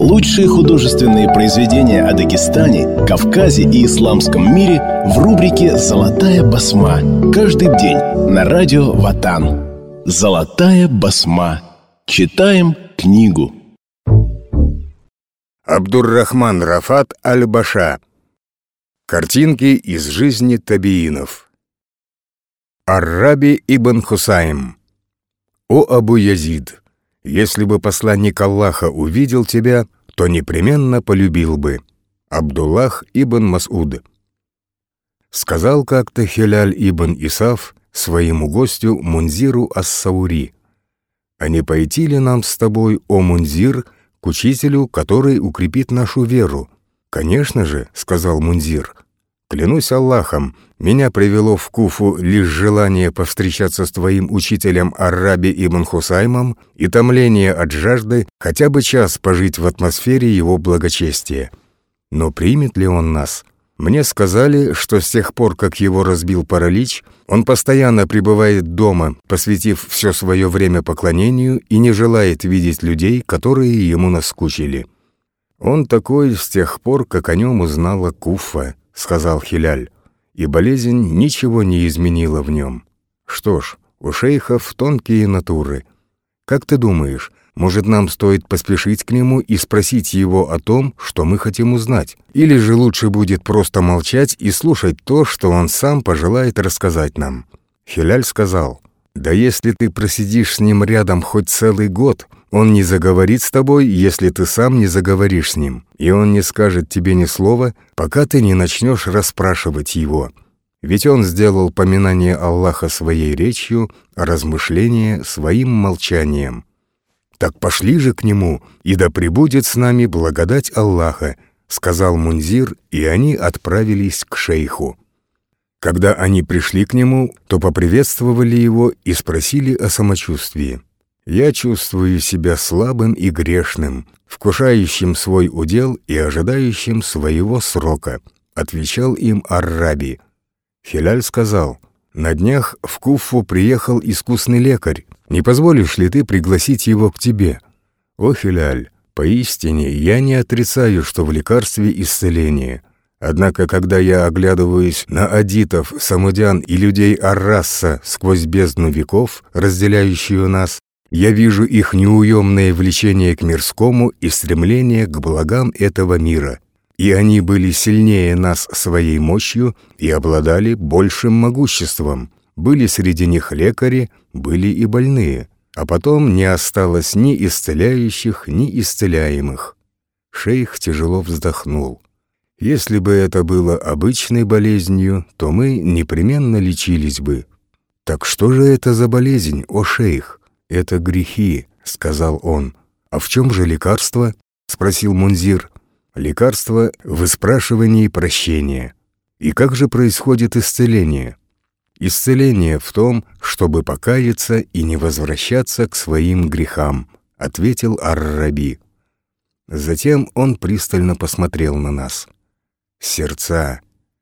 Лучшие художественные произведения о Дагестане, Кавказе и исламском мире в рубрике «Золотая басма». Каждый день на радио Ватан. «Золотая басма». Читаем книгу. Абдур-Рахман Рафат Аль-Баша. Картинки из жизни табиинов. Ар-Раби ибн Хусайм. «О Абу Язид, если бы посланник Аллаха увидел тебя, то непременно полюбил бы». Абдуллах ибн Мас'уд. Сказал как-то Хиляль ибн Исаф своему гостю Мунзиру ас-Саури: «А не пойти ли нам с тобой, о Мунзир, к учителю, который укрепит нашу веру?» «Конечно же», — сказал Мунзир. «Клянусь Аллахом, меня привело в Куфу лишь желание повстречаться с твоим учителем Ар-Раби ибн Хусаймом и томление от жажды хотя бы час пожить в атмосфере его благочестия. Но примет ли он нас? Мне сказали, что с тех пор, как его разбил паралич, он постоянно пребывает дома, посвятив все свое время поклонению и не желает видеть людей, которые ему наскучили». «Он такой с тех пор, как о нем узнала Куфа», — сказал Хиляль, «и болезнь ничего не изменила в нем. Что ж, у шейхов тонкие натуры. Как ты думаешь, может, нам стоит поспешить к нему и спросить его о том, что мы хотим узнать? Или же лучше будет просто молчать и слушать то, что он сам пожелает рассказать нам?» Хиляль сказал: «Да если ты просидишь с ним рядом хоть целый год, он не заговорит с тобой, если ты сам не заговоришь с ним, и он не скажет тебе ни слова, пока ты не начнешь расспрашивать его. Ведь он сделал поминание Аллаха своей речью, а размышление своим молчанием. Так пошли же к нему, и да пребудет с нами благодать Аллаха», — сказал Мунзир, и они отправились к шейху. Когда они пришли к нему, то поприветствовали его и спросили о самочувствии. «Я чувствую себя слабым и грешным, вкушающим свой удел и ожидающим своего срока», — отвечал им Ар-Раби. Хиляль сказал: «На днях в Куфу приехал искусный лекарь. Не позволишь ли ты пригласить его к тебе?» «О, Хиляль, поистине я не отрицаю, что в лекарстве исцеление. Однако, когда я оглядываюсь на адитов, самудян и людей Ар-Расса сквозь бездну веков, разделяющую нас, я вижу их неуемное влечение к мирскому и стремление к благам этого мира. И они были сильнее нас своей мощью и обладали большим могуществом. Были среди них лекари, были и больные. А потом не осталось ни исцеляющих, ни исцеляемых». Шейх тяжело вздохнул. «Если бы это было обычной болезнью, то мы непременно лечились бы». «Так что же это за болезнь, о шейх?» «Это грехи», — сказал он. «А в чем же лекарство?» — спросил Мунзир. «Лекарство в выспрашивании прощения». «И как же происходит исцеление?» «Исцеление в том, чтобы покаяться и не возвращаться к своим грехам», — ответил Ар-Раби. Затем он пристально посмотрел на нас. «Сердца,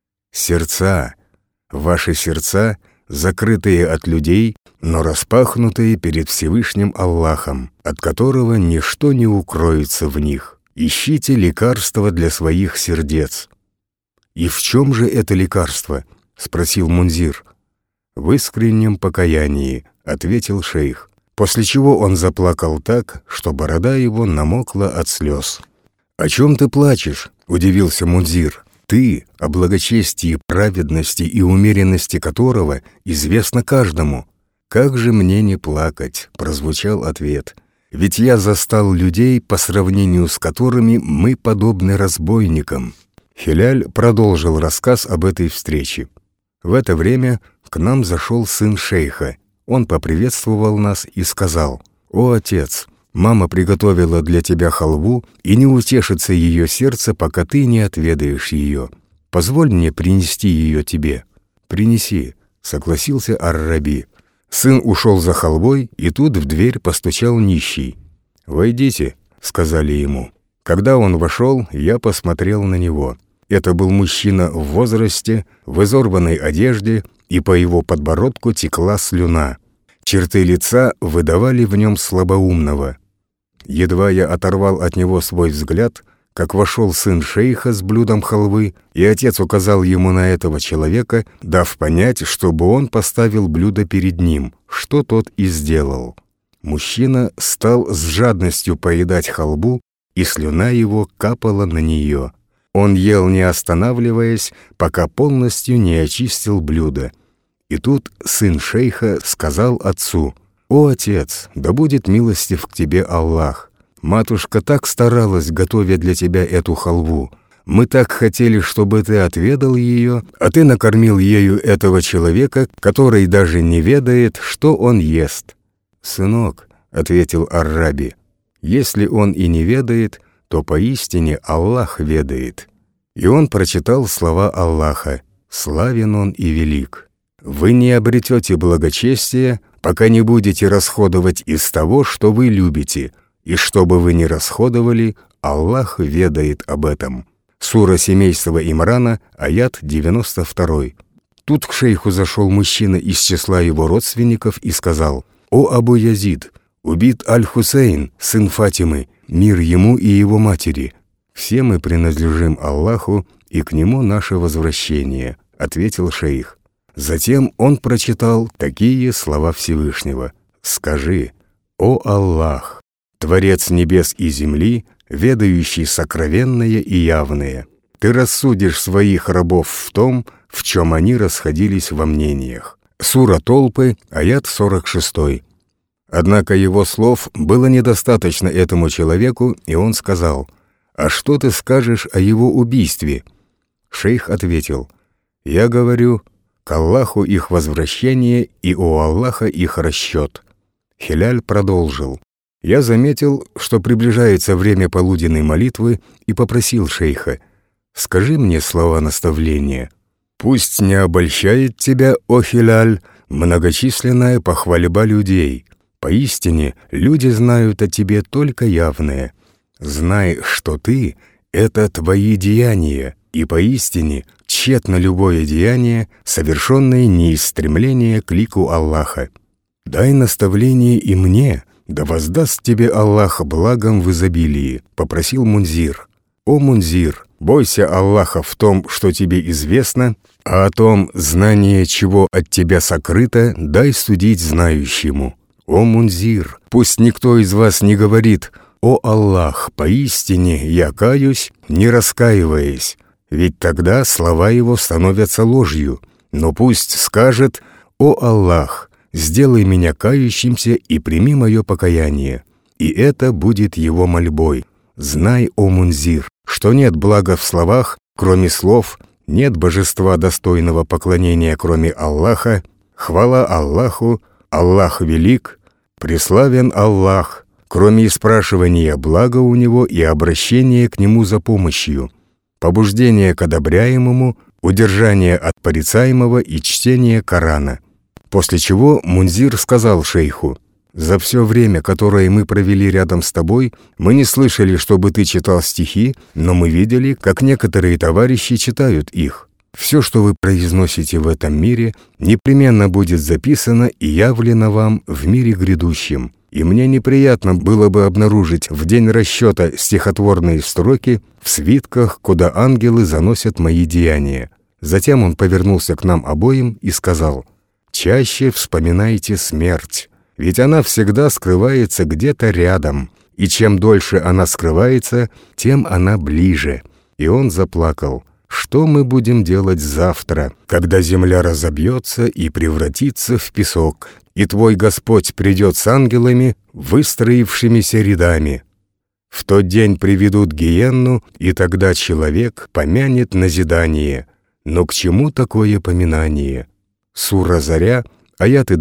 сердца, ваши сердца, закрытые от людей, но распахнутые перед Всевышним Аллахом, от которого ничто не укроется в них. Ищите лекарства для своих сердец». «И в чем же это лекарство?» — спросил Мунзир. «В искреннем покаянии», — ответил шейх, после чего он заплакал так, что борода его намокла от слез. «О чем ты плачешь?» — удивился Мунзир. «Ты, о благочестии, праведности и умеренности которого известно каждому». «Как же мне не плакать?» — прозвучал ответ. «Ведь я застал людей, по сравнению с которыми мы подобны разбойникам». Хиляль продолжил рассказ об этой встрече. В это время к нам зашел сын шейха. Он поприветствовал нас и сказал: «О, отец, мама приготовила для тебя халву, и не утешится ее сердце, пока ты не отведаешь ее. Позволь мне принести ее тебе». «Принеси», — согласился Ар-Раби. Сын ушел за халвой, и тут в дверь постучал нищий. «Войдите», — сказали ему. Когда он вошел, я посмотрел на него. Это был мужчина в возрасте, в изорванной одежде, и по его подбородку текла слюна. Черты лица выдавали в нем слабоумного. Едва я оторвал от него свой взгляд, как вошел сын шейха с блюдом халвы, и отец указал ему на этого человека, дав понять, чтобы он поставил блюдо перед ним, что тот и сделал. Мужчина стал с жадностью поедать халву, и слюна его капала на нее. Он ел, не останавливаясь, пока полностью не очистил блюдо. И тут сын шейха сказал отцу: «О, отец, да будет милостив к тебе Аллах! Матушка так старалась, готовя для тебя эту халву. Мы так хотели, чтобы ты отведал ее, а ты накормил ею этого человека, который даже не ведает, что он ест». «Сынок», — ответил Ар-Раби, — «если он и не ведает, то поистине Аллах ведает». И он прочитал слова Аллаха: «Славен он и велик». Вы не обретете благочестия, пока не будете расходовать из того, что вы любите, и что бы вы ни расходовали, Аллах ведает об этом. Сура семейства Имрана, аят 92. Тут к шейху зашел мужчина из числа его родственников и сказал: «О Абу Язид, убит Аль-Хусейн, сын Фатимы, мир ему и его матери». «Все мы принадлежим Аллаху, и к нему наше возвращение», — ответил шейх. Затем он прочитал такие слова Всевышнего: «Скажи: О Аллах, Творец небес и земли, ведающий сокровенное и явное, ты рассудишь своих рабов в том, в чем они расходились во мнениях». Сура Толпы, аят 46. Однако его слов было недостаточно этому человеку, и он сказал: «А что ты скажешь о его убийстве?» Шейх ответил: «Я говорю, к Аллаху их возвращение, и у Аллаха их расчет». Хиляль продолжил: «Я заметил, что приближается время полуденной молитвы, и попросил шейха: скажи мне слова наставления. Пусть не обольщает тебя, о Хиляль, многочисленная похвальба людей. Поистине, люди знают о тебе только явное. Знай, что ты — это твои деяния, и поистине тщетно любое деяние, совершенное не из стремления к лику Аллаха. Дай наставление и мне, да воздаст тебе Аллах благом в изобилии», — попросил Мунзир. «О Мунзир, бойся Аллаха в том, что тебе известно, а о том, знание чего от тебя сокрыто, дай судить знающему. О Мунзир, пусть никто из вас не говорит: «О Аллах, поистине я каюсь», не раскаиваясь, ведь тогда слова его становятся ложью, но пусть скажет: «О Аллах, сделай меня кающимся и прими мое покаяние», и это будет его мольбой. Знай, о Мунзир, что нет блага в словах, кроме слов, нет божества достойного поклонения, кроме Аллаха, хвала Аллаху, Аллах велик, преславен Аллах, кроме испрашивания блага у него и обращения к нему за помощью, побуждение к одобряемому, удержание от порицаемого и чтение Корана». После чего Мунзир сказал шейху: «За все время, которое мы провели рядом с тобой, мы не слышали, чтобы ты читал стихи, но мы видели, как некоторые товарищи читают их. Все, что вы произносите в этом мире, непременно будет записано и явлено вам в мире грядущем. И мне неприятно было бы обнаружить в день расчета стихотворные строки в свитках, куда ангелы заносят мои деяния». Затем он повернулся к нам обоим и сказал: «Чаще вспоминайте смерть, ведь она всегда скрывается где-то рядом, и чем дольше она скрывается, тем она ближе». И он заплакал. «Что мы будем делать завтра, когда земля разобьется и превратится в песок, и твой Господь придет с ангелами, выстроившимися рядами? В тот день приведут гиенну, и тогда человек помянет назидание. Но к чему такое поминание?» Сура Заря, аяты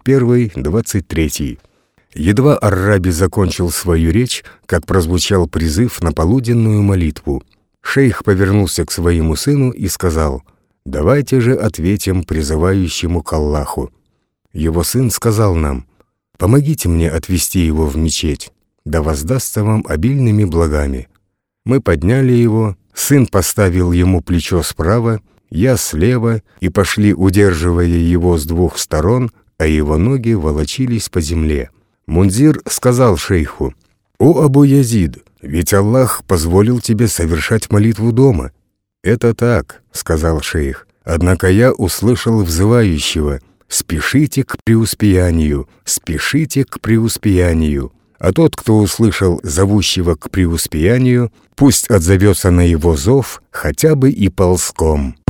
21-23. Едва Ар-Раби закончил свою речь, как прозвучал призыв на полуденную молитву. Шейх повернулся к своему сыну и сказал: «Давайте же ответим призывающему к Аллаху». Его сын сказал нам: «Помогите мне отвести его в мечеть, да воздастся вам обильными благами». Мы подняли его, сын поставил ему плечо справа, я слева, и пошли, удерживая его с двух сторон, а его ноги волочились по земле. Мунзир сказал шейху: «О Абу-Язид, ведь Аллах позволил тебе совершать молитву дома». «Это так», — сказал шейх, — «однако я услышал взывающего: спешите к преуспеянию, спешите к преуспеянию». А тот, кто услышал зовущего к преуспеянию, пусть отзовется на его зов хотя бы и ползком.